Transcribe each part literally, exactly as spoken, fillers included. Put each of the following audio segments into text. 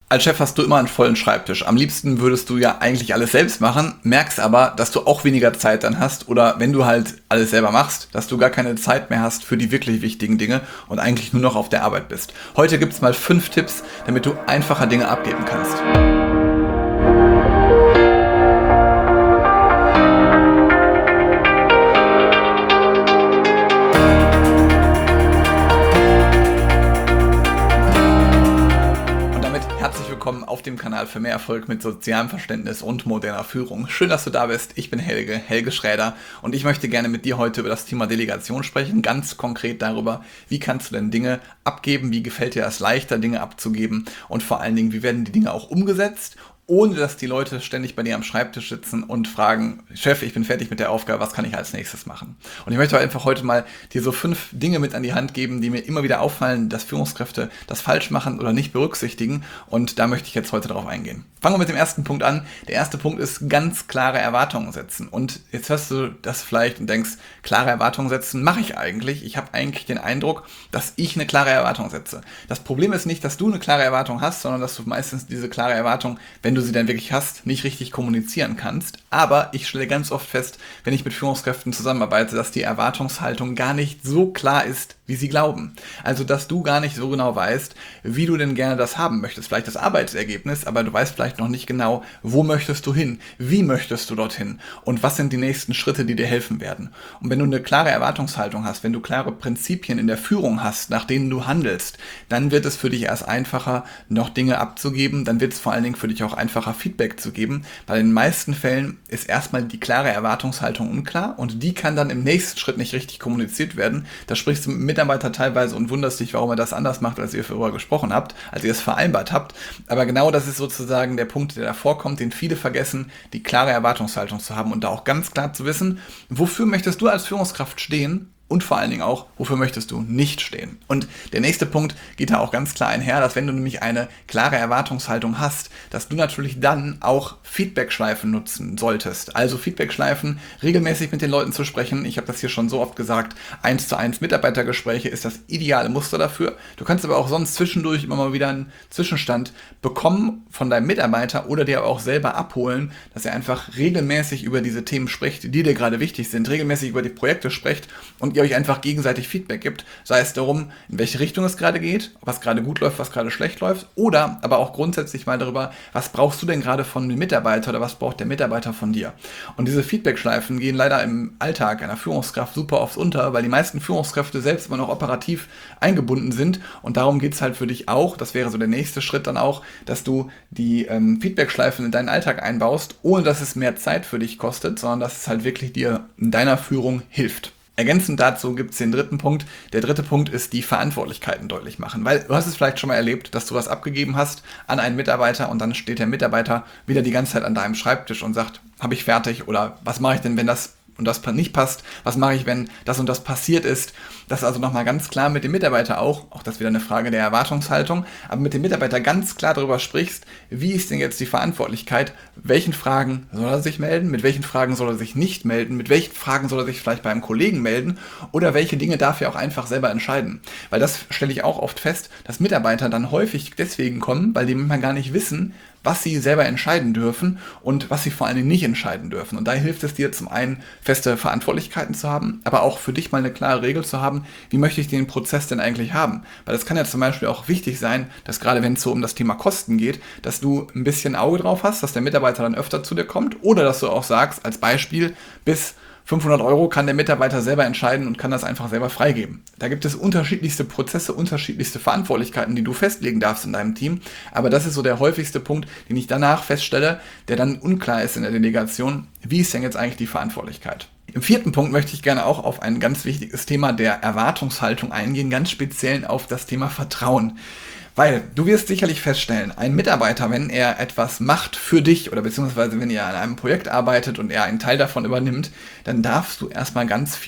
Als Chef hast du immer einen vollen Schreibtisch. Am liebsten würdest du ja eigentlich alles selbst machen, merkst aber, dass du auch weniger Zeit dann hast oder wenn du halt alles selber machst, dass du gar keine Zeit mehr hast für die wirklich wichtigen Dinge und eigentlich nur noch auf der Arbeit bist. Heute gibt's mal fünf Tipps, damit du einfacher Dinge abgeben kannst. Willkommen auf dem Kanal für mehr Erfolg mit sozialem Verständnis und moderner Führung. Schön, dass du da bist. Ich bin Helge, Helge Schräder und ich möchte gerne mit dir heute über das Thema Delegation sprechen, ganz konkret darüber, wie kannst du denn Dinge abgeben, wie gefällt dir das leichter, Dinge abzugeben und vor allen Dingen, wie werden die Dinge auch umgesetzt, ohne dass die Leute ständig bei dir am Schreibtisch sitzen und fragen, Chef, ich bin fertig mit der Aufgabe, was kann ich als nächstes machen? Und ich möchte einfach heute mal dir so fünf Dinge mit an die Hand geben, die mir immer wieder auffallen, dass Führungskräfte das falsch machen oder nicht berücksichtigen. Und da möchte ich jetzt heute drauf eingehen. Fangen wir mit dem ersten Punkt an. Der erste Punkt ist ganz klare Erwartungen setzen. Und jetzt hörst du das vielleicht und denkst, klare Erwartungen setzen mache ich eigentlich. Ich habe eigentlich den Eindruck, dass ich eine klare Erwartung setze. Das Problem ist nicht, dass du eine klare Erwartung hast, sondern dass du meistens diese klare Erwartung, wenn du sie dann wirklich hast, nicht richtig kommunizieren kannst. Aber ich stelle ganz oft fest, wenn ich mit Führungskräften zusammenarbeite, dass die Erwartungshaltung gar nicht so klar ist, wie sie glauben. Also, dass du gar nicht so genau weißt, wie du denn gerne das haben möchtest. Vielleicht das Arbeitsergebnis, aber du weißt vielleicht noch nicht genau, wo möchtest du hin, wie möchtest du dorthin und was sind die nächsten Schritte, die dir helfen werden. Und wenn du eine klare Erwartungshaltung hast, wenn du klare Prinzipien in der Führung hast, nach denen du handelst, dann wird es für dich erst einfacher, noch Dinge abzugeben, dann wird es vor allen Dingen für dich auch einfacher, Feedback zu geben, weil in den meisten Fällen ist erstmal die klare Erwartungshaltung unklar und die kann dann im nächsten Schritt nicht richtig kommuniziert werden. Da sprichst du mit Mitarbeiter teilweise und wunderst dich, warum er das anders macht, als ihr vorher gesprochen habt, als ihr es vereinbart habt. Aber genau das ist sozusagen der Punkt, der davor kommt, den viele vergessen, die klare Erwartungshaltung zu haben und da auch ganz klar zu wissen, wofür möchtest du als Führungskraft stehen? Und vor allen Dingen auch, wofür möchtest du nicht stehen? Und der nächste Punkt geht da auch ganz klar einher, dass wenn du nämlich eine klare Erwartungshaltung hast, dass du natürlich dann auch Feedback-Schleifen nutzen solltest. Also Feedback-Schleifen, regelmäßig mit den Leuten zu sprechen. Ich habe das hier schon so oft gesagt, eins zu eins Mitarbeitergespräche ist das ideale Muster dafür. Du kannst aber auch sonst zwischendurch immer mal wieder einen Zwischenstand bekommen von deinem Mitarbeiter oder dir auch selber abholen, dass er einfach regelmäßig über diese Themen spricht, die dir gerade wichtig sind, regelmäßig über die Projekte spricht und ihr euch einfach gegenseitig Feedback gibt, sei es darum, in welche Richtung es gerade geht, was gerade gut läuft, was gerade schlecht läuft, oder aber auch grundsätzlich mal darüber, was brauchst du denn gerade von dem Mitarbeiter oder was braucht der Mitarbeiter von dir. Und diese Feedback-Schleifen gehen leider im Alltag einer Führungskraft super oft unter, weil die meisten Führungskräfte selbst immer noch operativ eingebunden sind und darum geht es halt für dich auch, das wäre so der nächste Schritt dann auch, dass du die ähm, Feedback-Schleifen in deinen Alltag einbaust, ohne dass es mehr Zeit für dich kostet, sondern dass es halt wirklich dir in deiner Führung hilft. Ergänzend dazu gibt es den dritten Punkt. Der dritte Punkt ist die Verantwortlichkeiten deutlich machen. Weil du hast es vielleicht schon mal erlebt, dass du was abgegeben hast an einen Mitarbeiter und dann steht der Mitarbeiter wieder die ganze Zeit an deinem Schreibtisch und sagt, habe ich fertig oder was mache ich denn, wenn das und das nicht passt, was mache ich, wenn das und das passiert ist. Das ist also nochmal ganz klar mit dem Mitarbeiter auch, auch das wieder eine Frage der Erwartungshaltung, aber mit dem Mitarbeiter ganz klar darüber sprichst, wie ist denn jetzt die Verantwortlichkeit, welchen Fragen soll er sich melden, mit welchen Fragen soll er sich nicht melden, mit welchen Fragen soll er sich vielleicht beim Kollegen melden oder welche Dinge darf er auch einfach selber entscheiden. Weil das stelle ich auch oft fest, dass Mitarbeiter dann häufig deswegen kommen, weil die manchmal gar nicht wissen, was sie selber entscheiden dürfen und was sie vor allen Dingen nicht entscheiden dürfen. Und da hilft es dir zum einen, feste Verantwortlichkeiten zu haben, aber auch für dich mal eine klare Regel zu haben, wie möchte ich den Prozess denn eigentlich haben? Weil es kann ja zum Beispiel auch wichtig sein, dass gerade wenn es so um das Thema Kosten geht, dass du ein bisschen Auge drauf hast, dass der Mitarbeiter dann öfter zu dir kommt oder dass du auch sagst, als Beispiel, bis fünfhundert Euro kann der Mitarbeiter selber entscheiden und kann das einfach selber freigeben. Da gibt es unterschiedlichste Prozesse, unterschiedlichste Verantwortlichkeiten, die du festlegen darfst in deinem Team. Aber das ist so der häufigste Punkt, den ich danach feststelle, der dann unklar ist in der Delegation. Wie ist denn jetzt eigentlich die Verantwortlichkeit? Im vierten Punkt möchte ich gerne auch auf ein ganz wichtiges Thema der Erwartungshaltung eingehen, ganz speziell auf das Thema Vertrauen. Weil du wirst sicherlich feststellen, ein Mitarbeiter, wenn er etwas macht für dich oder beziehungsweise wenn ihr an einem Projekt arbeitet und er einen Teil davon übernimmt, dann darfst du erstmal ganz viel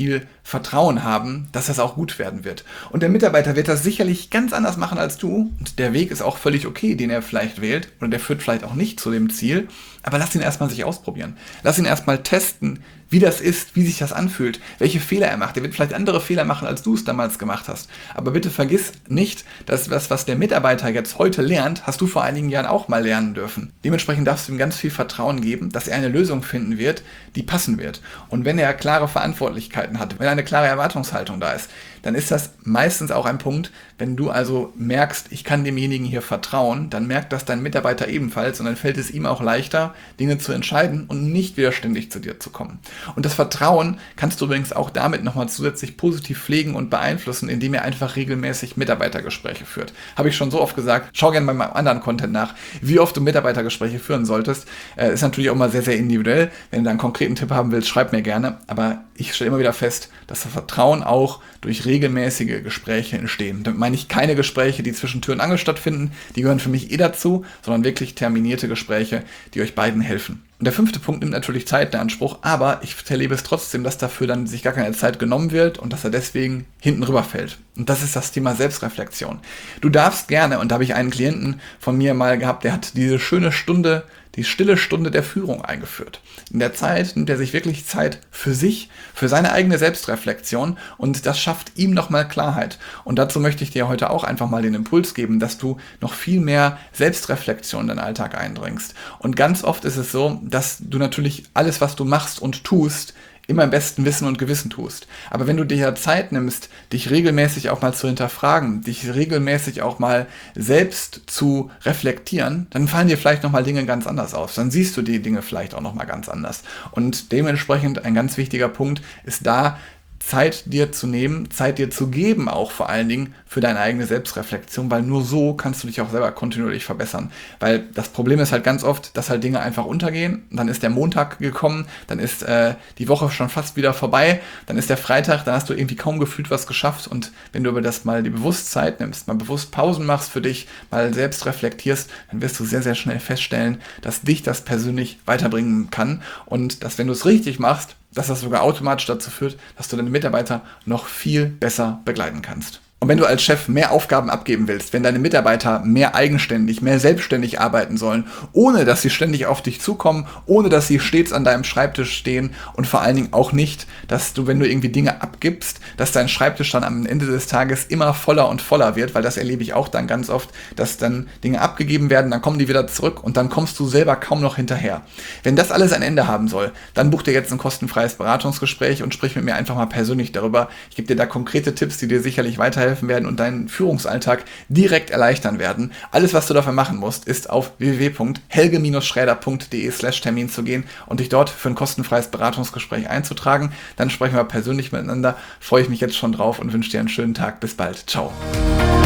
Vertrauen haben, dass das auch gut werden wird. Und der Mitarbeiter wird das sicherlich ganz anders machen als du. Und der Weg ist auch völlig okay, den er vielleicht wählt. Oder der führt vielleicht auch nicht zu dem Ziel. Aber lass ihn erstmal sich ausprobieren. Lass ihn erstmal testen, wie das ist, wie sich das anfühlt, welche Fehler er macht. Er wird vielleicht andere Fehler machen, als du es damals gemacht hast. Aber bitte vergiss nicht, dass das, was der Mitarbeiter jetzt heute lernt, hast du vor einigen Jahren auch mal lernen dürfen. Dementsprechend darfst du ihm ganz viel Vertrauen geben, dass er eine Lösung finden wird, die passen wird. Und wenn er klare Verantwortlichkeiten hat, wenn eine klare Erwartungshaltung da ist, dann ist das meistens auch ein Punkt, wenn du also merkst, ich kann demjenigen hier vertrauen, dann merkt das dein Mitarbeiter ebenfalls und dann fällt es ihm auch leichter, Dinge zu entscheiden und nicht widerständig zu dir zu kommen. Und das Vertrauen kannst du übrigens auch damit nochmal zusätzlich positiv pflegen und beeinflussen, indem ihr einfach regelmäßig Mitarbeitergespräche führt. Habe ich schon so oft gesagt, schau gerne bei meinem anderen Content nach, wie oft du Mitarbeitergespräche führen solltest. Äh, ist natürlich auch mal sehr, sehr individuell. Wenn du da einen konkreten Tipp haben willst, schreib mir gerne. Aber ich stelle immer wieder fest, dass das Vertrauen auch durch regelmäßige Gespräche entstehen. Damit meine ich keine Gespräche, die zwischen Tür und Angel stattfinden, die gehören für mich eh dazu, sondern wirklich terminierte Gespräche, die euch beiden helfen. Und der fünfte Punkt nimmt natürlich Zeit in Anspruch, aber ich erlebe es trotzdem, dass dafür dann sich gar keine Zeit genommen wird und dass er deswegen hinten rüberfällt. Und das ist das Thema Selbstreflexion. Du darfst gerne, und da habe ich einen Klienten von mir mal gehabt, der hat diese schöne Stunde, die stille Stunde der Führung eingeführt. In der Zeit nimmt er sich wirklich Zeit für sich, für seine eigene Selbstreflexion und das schafft ihm nochmal Klarheit. Und dazu möchte ich dir heute auch einfach mal den Impuls geben, dass du noch viel mehr Selbstreflexion in deinen Alltag einbringst. Und ganz oft ist es so, dass du natürlich alles, was du machst und tust, immer im besten Wissen und Gewissen tust. Aber wenn du dir ja Zeit nimmst, dich regelmäßig auch mal zu hinterfragen, dich regelmäßig auch mal selbst zu reflektieren, dann fallen dir vielleicht nochmal Dinge ganz anders auf. Dann siehst du die Dinge vielleicht auch nochmal ganz anders. Und dementsprechend ein ganz wichtiger Punkt ist da, Zeit dir zu nehmen, Zeit dir zu geben, auch vor allen Dingen für deine eigene Selbstreflexion, weil nur so kannst du dich auch selber kontinuierlich verbessern. Weil das Problem ist halt ganz oft, dass halt Dinge einfach untergehen, dann ist der Montag gekommen, dann ist äh, die Woche schon fast wieder vorbei, dann ist der Freitag, dann hast du irgendwie kaum gefühlt was geschafft und wenn du über das mal die Bewusstheit nimmst, mal bewusst Pausen machst für dich, mal selbst reflektierst, dann wirst du sehr, sehr schnell feststellen, dass dich das persönlich weiterbringen kann und dass, wenn du es richtig machst, dass das sogar automatisch dazu führt, dass du deine Mitarbeiter noch viel besser begleiten kannst. Und wenn du als Chef mehr Aufgaben abgeben willst, wenn deine Mitarbeiter mehr eigenständig, mehr selbstständig arbeiten sollen, ohne dass sie ständig auf dich zukommen, ohne dass sie stets an deinem Schreibtisch stehen und vor allen Dingen auch nicht, dass du, wenn du irgendwie Dinge abgibst, dass dein Schreibtisch dann am Ende des Tages immer voller und voller wird, weil das erlebe ich auch dann ganz oft, dass dann Dinge abgegeben werden, dann kommen die wieder zurück und dann kommst du selber kaum noch hinterher. Wenn das alles ein Ende haben soll, dann buch dir jetzt ein kostenfreies Beratungsgespräch und sprich mit mir einfach mal persönlich darüber. Ich gebe dir da konkrete Tipps, die dir sicherlich weiterhelfen werden und deinen Führungsalltag direkt erleichtern werden. Alles, was du dafür machen musst, ist auf w w w punkt helge schräder punkt de slash Termin zu gehen und dich dort für ein kostenfreies Beratungsgespräch einzutragen. Dann sprechen wir persönlich miteinander. Freue ich mich jetzt schon drauf und wünsche dir einen schönen Tag. Bis bald. Ciao.